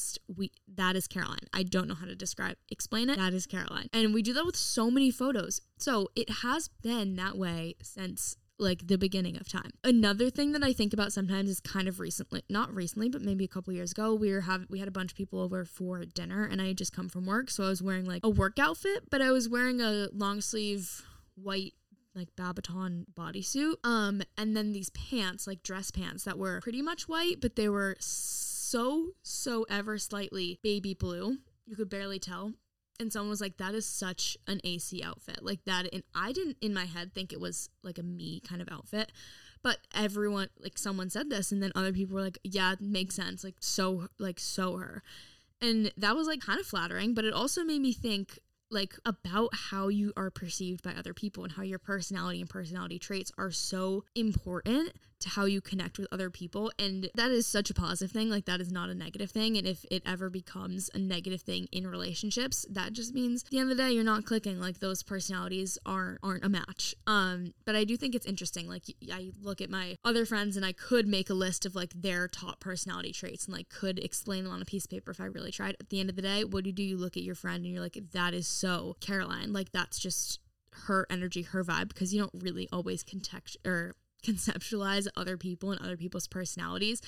Speaker 1: That is Caroline. I don't know how to explain it. That is Caroline. And we do that with so many photos. So it has been that way since like the beginning of time. Another thing that I think about sometimes is kind of not recently, but maybe a couple years ago, we had a bunch of people over for dinner, and I had just come from work. So I was wearing like a work outfit, but I was wearing a long sleeve white like Babaton bodysuit. And then these pants, like dress pants that were pretty much white, but they were so ever slightly baby blue. You could barely tell. And someone was like, that is such an AC outfit. Like that. And I didn't in my head think it was like a me kind of outfit, but everyone, like someone said this, and then other people were like, yeah, it makes sense. Like, so her. And that was like kind of flattering, but it also made me think like about how you are perceived by other people and how your personality and personality traits are so important to how you connect with other people. And that is such a positive thing. Like, that is not a negative thing. And if it ever becomes a negative thing in relationships, that just means at the end of the day, you're not clicking. Like, those personalities aren't a match. But I do think it's interesting. Like, I look at my other friends and I could make a list of like their top personality traits and like could explain them on a piece of paper if I really tried. At the end of the day, what do? You look at your friend and you're like, that is so Caroline. Like, that's just her energy, her vibe, because you don't really always conceptualize other people and other people's personalities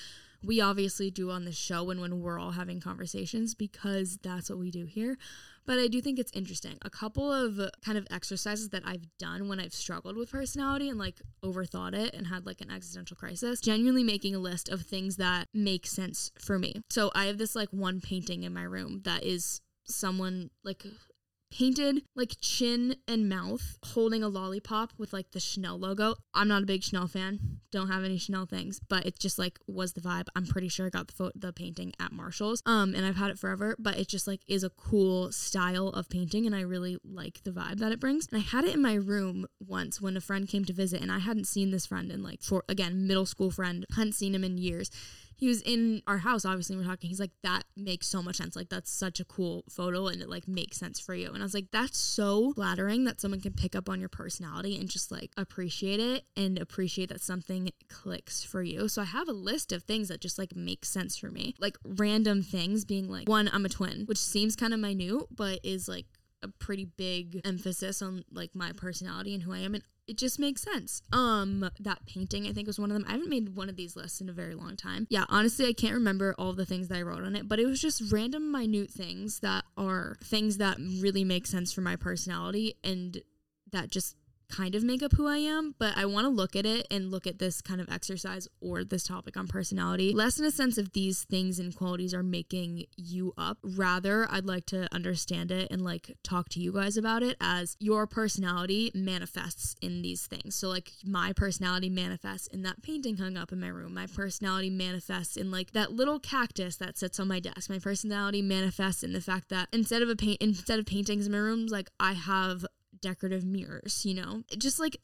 Speaker 1: we obviously do on the show and when we're all having conversations, because that's what we do here. But I do think it's interesting. A couple of kind of exercises that I've done when I've struggled with personality and like overthought it and had like an existential crisis, genuinely making a list of things that make sense for me. So I have this like one painting in my room that is someone like painted like chin and mouth holding a lollipop with like the Chanel logo. I'm not a big Chanel fan, don't have any Chanel things, but it just like was the vibe. I'm pretty sure I got the painting at Marshall's, and I've had it forever, but it just like is a cool style of painting and I really like the vibe that it brings. And I had it in my room once when a friend came to visit, and I hadn't seen this friend in like, for again, middle school friend, hadn't seen him in years. He was in our house, obviously, we're talking. He's like, that makes so much sense. Like, that's such a cool photo and it like makes sense for you. And I was like, that's so flattering that someone can pick up on your personality and just like appreciate it and appreciate that something clicks for you. So I have a list of things that just like make sense for me. Like random things being like, one, I'm a twin, which seems kind of minute, but is like a pretty big emphasis on like my personality and who I am. And it just makes sense. That painting, I think, was one of them. I haven't made one of these lists in a very long time. Yeah, honestly, I can't remember all the things that I wrote on it, but it was just random, minute things that are things that really make sense for my personality and that just kind of make up who I am. But I want to look at it and look at this kind of exercise or this topic on personality less in a sense of these things and qualities are making you up. Rather, I'd like to understand it and like talk to you guys about it as your personality manifests in these things. So like my personality manifests in that painting hung up in my room. My personality manifests in like that little cactus that sits on my desk. My personality manifests in the fact that instead of paintings in my rooms, like I have decorative mirrors, you know, just like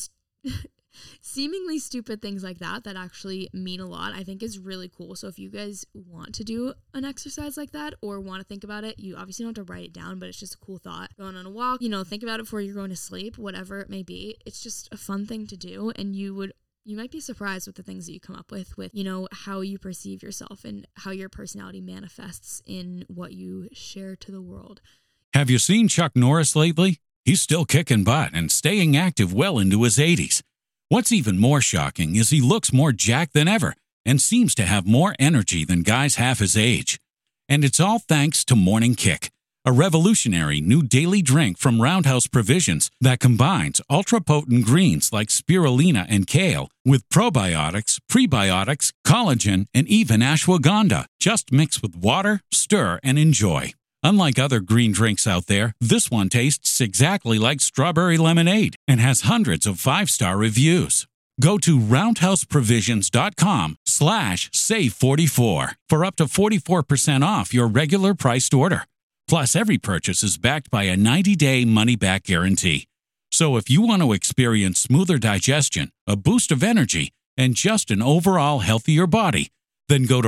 Speaker 1: seemingly stupid things like that actually mean a lot, I think is really cool. So if you guys want to do an exercise like that or want to think about it, you obviously don't have to write it down, but it's just a cool thought. Going on a walk, you know, think about it before you're going to sleep, whatever it may be. It's just a fun thing to do, and you might be surprised with the things that you come up with, you know, how you perceive yourself and how your personality manifests in what you share to the world.
Speaker 4: Have you seen Chuck Norris lately? He's still kicking butt and staying active well into his 80s. What's even more shocking is he looks more jacked than ever and seems to have more energy than guys half his age. And it's all thanks to Morning Kick, a revolutionary new daily drink from Roundhouse Provisions that combines ultra-potent greens like spirulina and kale with probiotics, prebiotics, collagen, and even ashwagandha. Just mix with water, stir, and enjoy. Unlike other green drinks out there, this one tastes exactly like strawberry lemonade and has hundreds of 5-star reviews. Go to roundhouseprovisions.com/save44 for up to 44% off your regular priced order. Plus, every purchase is backed by a 90-day money-back guarantee. So if you want to experience smoother digestion, a boost of energy, and just an overall healthier body, then go to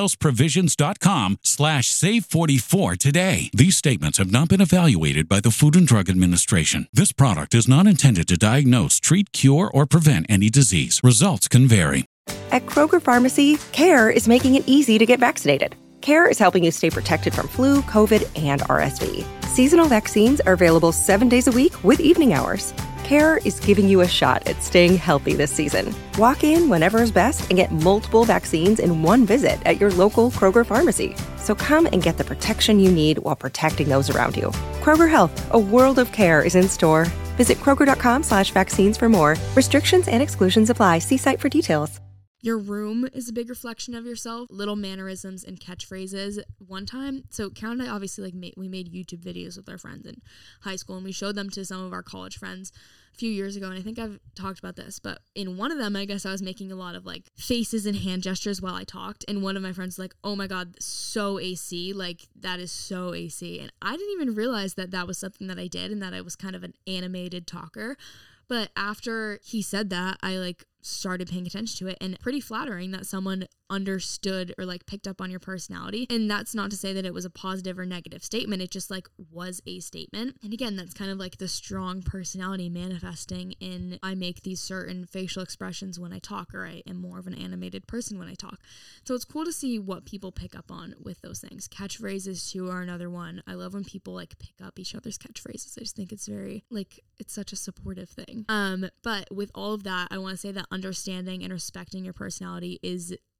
Speaker 4: roundhouseprovisions.com/save44 today. These statements have not been evaluated by the Food and Drug Administration. This product is not intended to diagnose, treat, cure, or prevent any disease. Results can vary.
Speaker 3: At Kroger Pharmacy, CARE is making it easy to get vaccinated. CARE is helping you stay protected from flu, COVID, and RSV. Seasonal vaccines are available 7 days a week with evening hours. CARE is giving you a shot at staying healthy this season. Walk in whenever is best and get multiple vaccines in one visit at your local Kroger pharmacy. So come and get the protection you need while protecting those around you. Kroger Health, a world of care is in store. Visit Kroger.com/vaccines for more. Restrictions and exclusions apply. See site for details.
Speaker 1: Your room is a big reflection of yourself. Little mannerisms and catchphrases. One time, so Karen and I obviously we made YouTube videos with our friends in high school, and we showed them to some of our college friends a few years ago. And I think I've talked about this, but in one of them, I guess I was making a lot of like faces and hand gestures while I talked. And one of my friends was like, "Oh my God, so AC. Like that is so AC." And I didn't even realize that was something that I did and that I was kind of an animated talker. But after he said that, I like started paying attention to it, and pretty flattering that someone understood or like picked up on your personality. And that's not to say that it was a positive or negative statement. It just like was a statement. And again, that's kind of like the strong personality manifesting in I make these certain facial expressions when I talk, or I am more of an animated person when I talk. So it's cool to see what people pick up on with those things. Catchphrases too are another one. I love when people like pick up each other's catchphrases. I just think it's very like, it's such a supportive thing. But with all of that, I want to say that understanding and respecting your personality is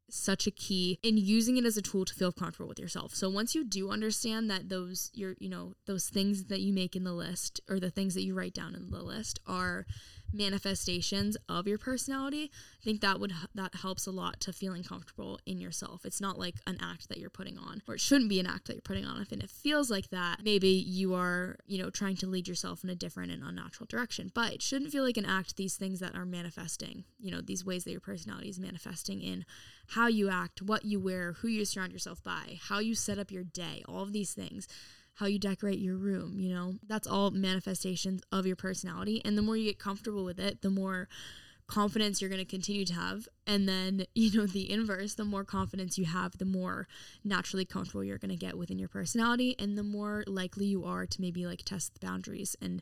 Speaker 1: such a key in using it as a tool to feel comfortable with yourself. So once you do understand that those things that you make in the list, or the things that you write down in the list, are manifestations of your personality, I think that helps a lot to feeling comfortable in yourself. It's not like an act that you're putting on, or it shouldn't be an act that you're putting on. If it feels like that, maybe you are, trying to lead yourself in a different and unnatural direction. But it shouldn't feel like an act, these things that are manifesting, these ways that your personality is manifesting in how you act, what you wear, who you surround yourself by, how you set up your day, all of these things. How you decorate your room, that's all manifestations of your personality. And the more you get comfortable with it, the more confidence you're going to continue to have. And then, the inverse, the more confidence you have, the more naturally comfortable you're going to get within your personality. And the more likely you are to maybe like test the boundaries and,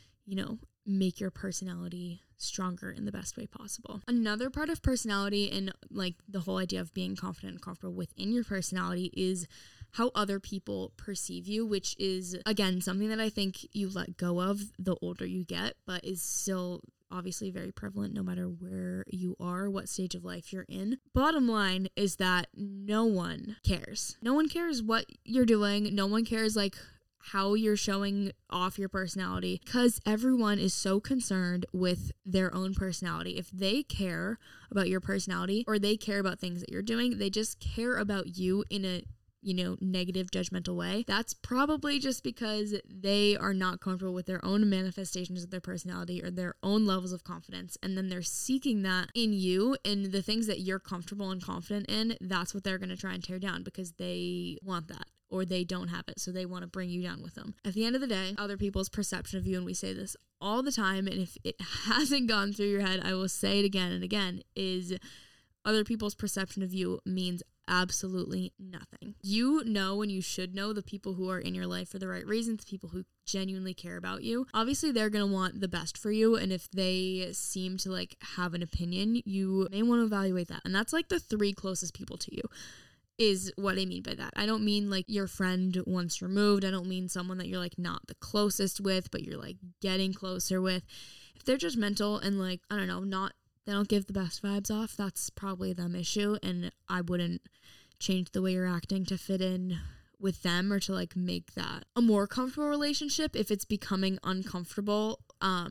Speaker 1: make your personality stronger in the best way possible. Another part of personality and like the whole idea of being confident and comfortable within your personality is how other people perceive you, which is, again, something that I think you let go of the older you get, but is still obviously very prevalent no matter where you are, what stage of life you're in. Bottom line is that no one cares. No one cares what you're doing. No one cares like how you're showing off your personality, because everyone is so concerned with their own personality. If they care about your personality, or they care about things that you're doing, they just care about you in a negative, judgmental way. That's probably just because they are not comfortable with their own manifestations of their personality or their own levels of confidence. And then they're seeking that in you, and the things that you're comfortable and confident in, that's what they're going to try and tear down, because they want that, or they don't have it. So they want to bring you down with them. At the end of the day, other people's perception of you, and we say this all the time, and if it hasn't gone through your head, I will say it again and again, is other people's perception of you means absolutely nothing. You know, and you should know, the people who are in your life for the right reasons, the people who genuinely care about you. Obviously, they're going to want the best for you. And if they seem to like have an opinion, you may want to evaluate that. And that's like the 3 closest people to you, is what I mean by that. I don't mean like your friend once removed. I don't mean someone that you're like not the closest with, but you're like getting closer with. If they're judgmental and like, I don't know, they don't give the best vibes off, that's probably them issue. And I wouldn't change the way you're acting to fit in with them, or to like make that a more comfortable relationship if it's becoming uncomfortable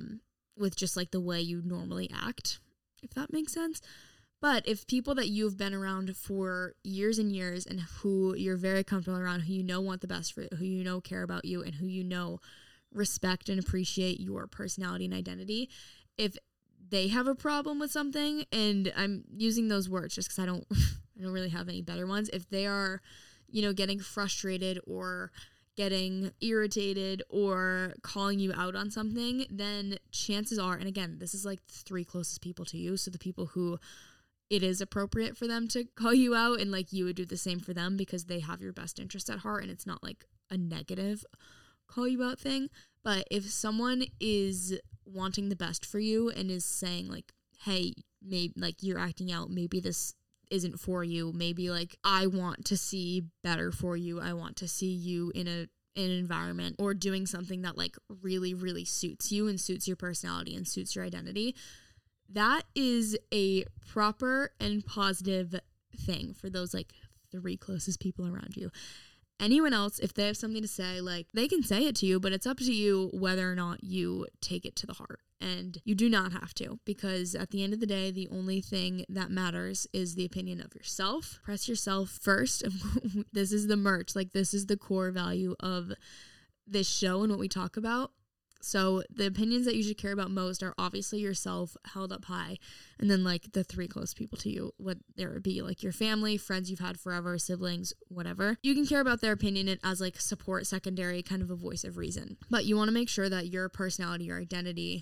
Speaker 1: with just like the way you normally act, if that makes sense. But if people that you've been around for years and years, and who you're very comfortable around, who want the best for you, who care about you, and who respect and appreciate your personality and identity, if they have a problem with something, and I'm using those words just because I don't really have any better ones. If they are, getting frustrated or getting irritated or calling you out on something, then chances are, and again, this is like the 3 closest people to you, so the people who it is appropriate for them to call you out, and like you would do the same for them because they have your best interest at heart, and it's not like a negative call you out thing. But if someone is wanting the best for you and is saying like, hey, maybe like you're acting out, maybe this isn't for you, maybe like I want to see better for you, I want to see you in an environment or doing something that like really, really suits you and suits your personality and suits your identity, that is a proper and positive thing for those like 3 closest people around you. Anyone else, if they have something to say, like they can say it to you, but it's up to you whether or not you take it to the heart. And you do not have to, because at the end of the day, the only thing that matters is the opinion of yourself. Press yourself first. This is the merch. Like this is the core value of this show and what we talk about. So the opinions that you should care about most are obviously yourself, held up high, and then like the 3 close people to you, what there would be like your family, friends you've had forever, siblings, whatever. You can care about their opinion as like support, secondary, kind of a voice of reason. But you want to make sure that your personality, your identity,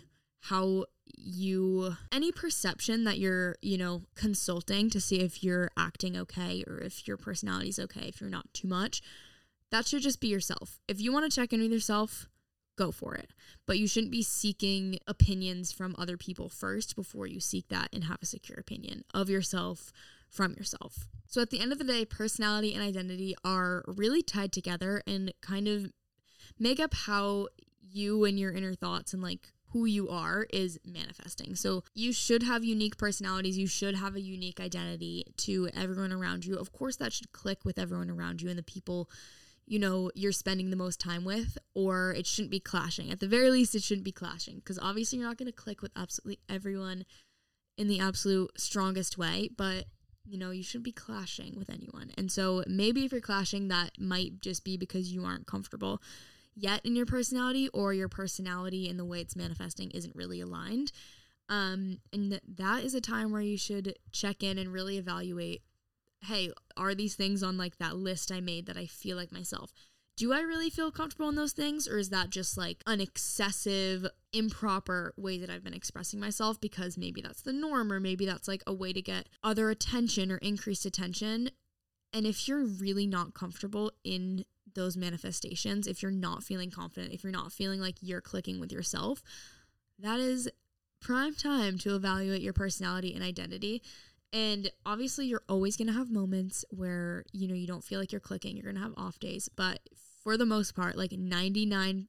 Speaker 1: any perception that you're, consulting to see if you're acting okay or if your personality is okay, if you're not too much, that should just be yourself. If you want to check in with yourself, go for it. But you shouldn't be seeking opinions from other people first before you seek that and have a secure opinion of yourself from yourself. So at the end of the day, personality and identity are really tied together and kind of make up how you and your inner thoughts and like who you are is manifesting. So you should have unique personalities. You should have a unique identity to everyone around you. Of course, that should click with everyone around you and the people, you know, you're spending the most time with, or it shouldn't be clashing. At the very least, it shouldn't be clashing, because obviously you're not going to click with absolutely everyone in the absolute strongest way, but you know, you shouldn't be clashing with anyone. And so maybe if you're clashing, that might just be because you aren't comfortable yet in your personality, or your personality and the way it's manifesting isn't really aligned. And that is a time where you should check in and really evaluate, hey, are these things on like that list I made that I feel like myself? Do I really feel comfortable in those things, or is that just like an excessive, improper way that I've been expressing myself because maybe that's the norm, or maybe that's like a way to get other attention or increased attention? And if you're really not comfortable in those manifestations, if you're not feeling confident, if you're not feeling like you're clicking with yourself, that is prime time to evaluate your personality and identity. And obviously you're always going to have moments where, you know, you don't feel like you're clicking. You're going to have off days, but for the most part, like 95%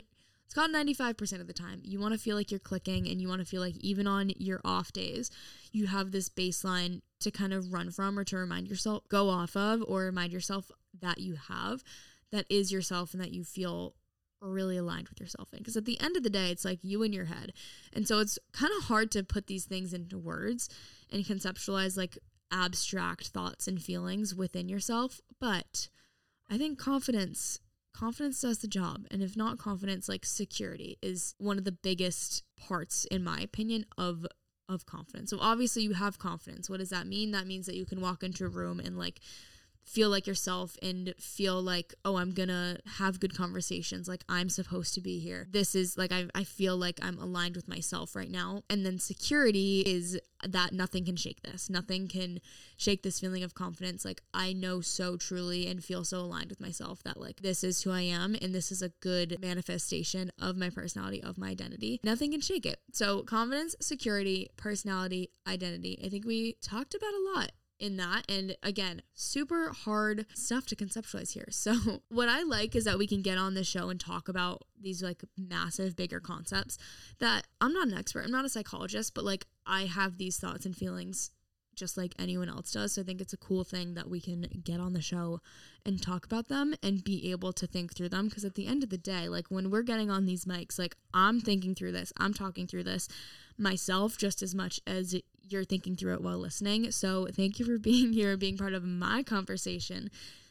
Speaker 1: of the time, you want to feel like you're clicking, and you want to feel like even on your off days, you have this baseline to kind of run from, or to remind yourself, go off of, or remind yourself that you have, that is yourself, and that you feel really aligned with yourself in. Because at the end of the day, it's like you in your head. And so it's kind of hard to put these things into words and conceptualize like abstract thoughts and feelings within yourself. But I think confidence does the job. And if not confidence, like security is one of the biggest parts, in my opinion, of confidence. So obviously you have confidence. What does that mean? That means that you can walk into a room and like feel like yourself and feel like, oh, I'm gonna have good conversations, like I'm supposed to be here. This is like, I feel like I'm aligned with myself right now. And then security is that nothing can shake this. Nothing can shake this feeling of confidence. Like I know so truly and feel so aligned with myself that like this is who I am, and this is a good manifestation of my personality, of my identity. Nothing can shake it. So confidence, security, personality, identity. I think we talked about a lot in that. And again, super hard stuff to conceptualize here. So what I like is that we can get on the show and talk about these like massive, bigger concepts that I'm not an expert. I'm not a psychologist, but like I have these thoughts and feelings just like anyone else does. So I think it's a cool thing that we can get on the show and talk about them and be able to think through them. Because at the end of the day, like when we're getting on these mics, like I'm thinking through this, I'm talking through this myself just as much as you're thinking through it while listening. So thank you for being here and being part of my conversation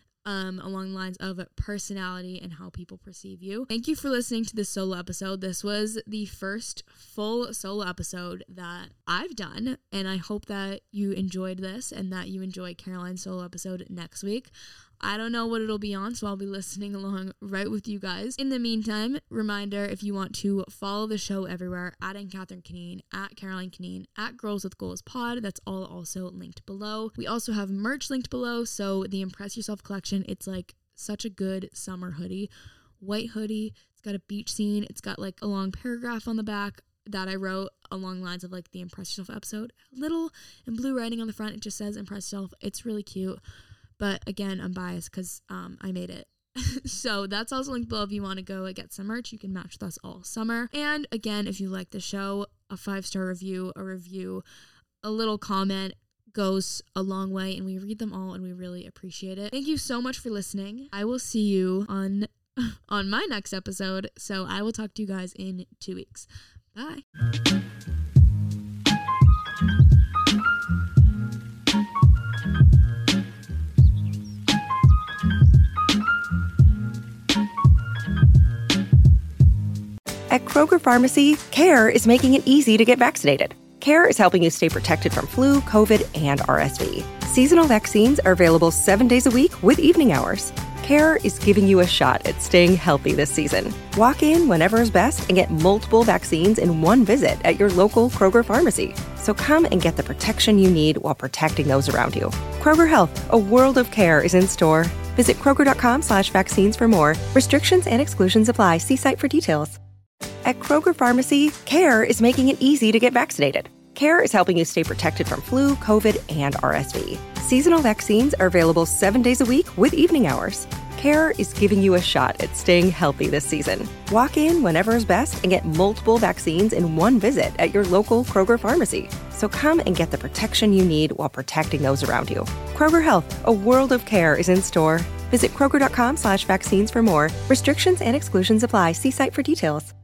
Speaker 1: along the lines of personality and how people perceive you. Thank you for listening to this solo episode. This was the first full solo episode that I've done, and I hope that you enjoyed this and that you enjoy Caroline's solo episode next week. I don't know what it'll be on, so I'll be listening along right with you guys. In the meantime, reminder, if you want to follow the show everywhere, at Catherine Canine, at Caroline Canine, at Girls with Goals Pod, that's all also linked below. We also have merch linked below, so the Impress Yourself collection, it's like such a good summer hoodie. White hoodie, it's got a beach scene, it's got like a long paragraph on the back that I wrote along the lines of like the Impress Yourself episode. Little in blue writing on the front, it just says Impress Yourself. It's really cute. But again, I'm biased because I made it. So that's also linked below if you want to go and get some merch. You can match with us all summer. And again, if you like the show, a 5-star review, a little comment goes a long way, and we read them all and we really appreciate it. Thank you so much for listening. I will see you on my next episode. So I will talk to you guys in 2 weeks. Bye.
Speaker 3: At Kroger Pharmacy, CARE is making it easy to get vaccinated. CARE is helping you stay protected from flu, COVID, and RSV. Seasonal vaccines are available 7 days a week with evening hours. CARE is giving you a shot at staying healthy this season. Walk in whenever is best and get multiple vaccines in one visit at your local Kroger Pharmacy. So come and get the protection you need while protecting those around you. Kroger Health, a world of care is in store. Visit Kroger.com/vaccines for more. Restrictions and exclusions apply. See site for details. At Kroger Pharmacy, CARE is making it easy to get vaccinated. CARE is helping you stay protected from flu, COVID, and RSV. Seasonal vaccines are available 7 days a week with evening hours. Care is giving you a shot at staying healthy this season. Walk in whenever is best and get multiple vaccines in one visit at your local Kroger pharmacy. So come and get the protection you need while protecting those around you. Kroger Health, a world of care is in store. Visit Kroger.com/vaccines for more. Restrictions and exclusions apply. See site for details.